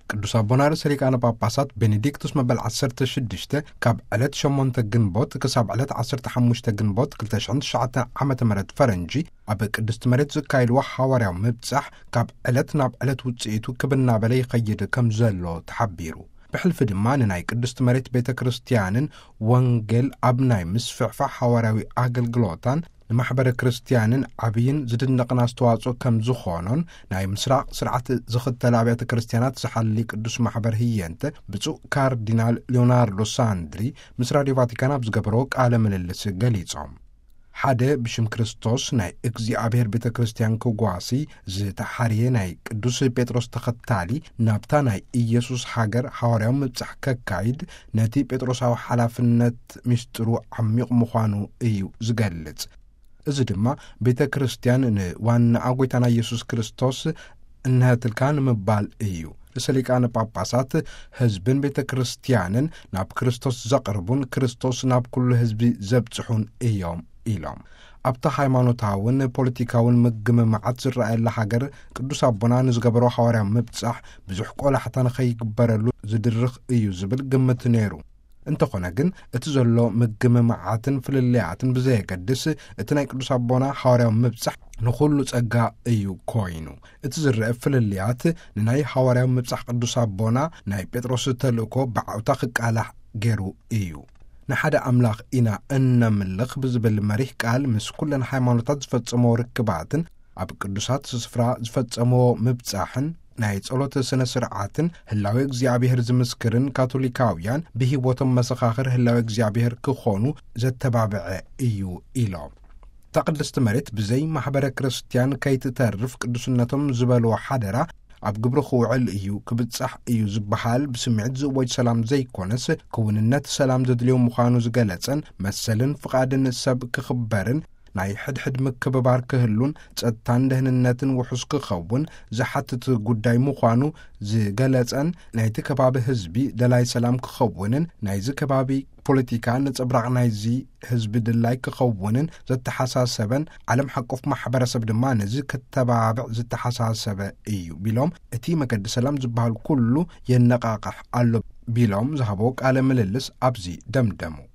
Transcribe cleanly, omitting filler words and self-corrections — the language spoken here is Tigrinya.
ቅዱስ አቡነ ርዕሰ ጳጳሳት ቤኔዲክቱስ መበል 16 ካብ ዕለት 8 ግንቦት ክሳብ ዕለት 15 ግንቦት 2009 ዓመተ ምህረት ፈረንጂ ኣብ ቅድስት መሬት ዝካየድዎ ሐዋርያዊ ምብጻሕ ካብ ዕለት ናብ ዕለት ውጽኢቱ ክብና በላይ ይኸይድ ከም ዘሎ ተሓቢሩ ብሕልፊ ድማ ንናይ ቅድስት መሬት ቤተ ክርስቲያንን ወንጌል ኣብ ናይ ምስፍዕፋዕ ሐዋርያዊ ኣገልግሎታን ንማሕበረ ክርስቲያንን ዓብይን ዝድነቕን ኣስተዋጽኦ ከም ዝኾኖን ናይ ምስራቅ ስርዓት ዝኽተል ኣብያተ ክርስቲያናት ዝሓሊ ቅዱስ ማሕበር ህየንተ ብፁዕ ካርዲናል ሊዮናርዶ ሳንድሪ ምስ ራድዮ ቫቲካን ኣብ ዝገበሮ ቃለ ምልልስ ገሊጾም ሓደ ብሽም ክርስቶስ ናይ እግዚአብሔር ቤተ ክርስቲያን ክጓሲ ዝተሓርየ ናይ ቅዱስ ጴጥሮስ ተኸታሊ ናብታ ናይ ኢየሱስ ሃገር ሐዋርያዊ ምብጻሕ ከካይድ ነቲ ጴጥሮሳዊ ሓላፍነት ምስጢሩ ዓሚቕ ምዃኑ እዩ ዝገልጽ እዚ ድማ ቤተ ክርስቲያን ንዋና ኣጎይታና ኢየሱስ ክርስቶስ እንህትልካ ንምባል እዩ ርዕሰ ሊቃነ ጳጳሳት ህዝብን ቤተ ክርስቲያንን ናብ ክርስቶስ ዘቕርቡን ክርስቶስ ናብ ኩሉ ህዝቢ ዘብጽሑን እዮም ኢሎም ኣብታ ሃይማኖታውን ፖለቲካውን ምግምማዓት ዝረአየላ ሃገር ቅዱስ አቡና ንዝገበሮ ሐዋርያዊ ምብጻሕ ብዙሕ ቆላሕታ ንኸይግበረሉ ዝድርኽ እዩ ዝብል ግምት ነይሩ እንተኾነ ግን እቲ ዘሎ ምግምማዓትን ፍልልያትን ብዘየገድስ እቲ ናይ ቅዱስ አቡና ሐዋርያዊ ምብጻሕ ንኹሉ ጸጋ እዩ ኮይኑ እቲ ዝርአ ፍልልያት ንናይ ሐዋርያዊ ምብጻሕ ቅዱስ አቡና ናይ ጴጥሮስ ተልእኮ ብዓውታ ክቃላሕ ገይሩ እዩ ንሓደ ኣምላኽ ኢና እነምልኽ ብዝብል መሪሕ ቃል ምስ ኩለን ሃይማኖታት ዝፈጸሞ ርክባትን ኣብ ቅዱሳት ስፍራ ዝፈጸሞ ምብጻሕን ናይ ጸሎት ስነ ስርዓትን ህላዊ እግዚአብሔር ዝምስክርን ካቶሊካውያን ብሂወቶም መሰኻኽር ህላዊ እግዚአብሔር ክኾኑ ዘተባብዐ እዩ ኢሎም ተቅድስቲ መሬት ብዘይ ማሕበረ ክርስቲያን ከይትተርፍ ቅዱስነቶም ዝበልዎ ሓደራ ኣብ ግብሪ ክውዕል እዩ ክብጻሕ እዩ ዝበሃል ብስምዒት ዝወጅ ሰላም ዘይኮነስ ክውንነት ሰላም ዘድልዮ ምዃኑ ዝገለጸን መሰልን ፍቓድን ሰብ ክኽበርን ናይ ሕድሕድ ምክብባር ክህሉን ጸጥታን ደህንነትን ውሑስ ክኸውን ዝሓትት ጉዳይ ምዃኑ ዝገለጸን ናይቲ ከባቢ ህዝቢ ደላይ ሰላም ክኸውንን ናይዚ ከባቢ ፖለቲካ ንጽብራቕ ናይዚ ህዝቢ ድላይ ክኸውንን ዘተሓሳሰበን ዓለም ሓቆፍ ማሕበረሰብ ድማ ነዚ ከተባብዕ ዝተሓሳሰበ እዩ ቢሎም እቲ መገዲ ሰላም ዝበሃል ኩሉ የነቃቕሕ ኣሎ ቢሎም ዝሃቦ ቃለ ምልልስ ኣብዚ ደምደሙ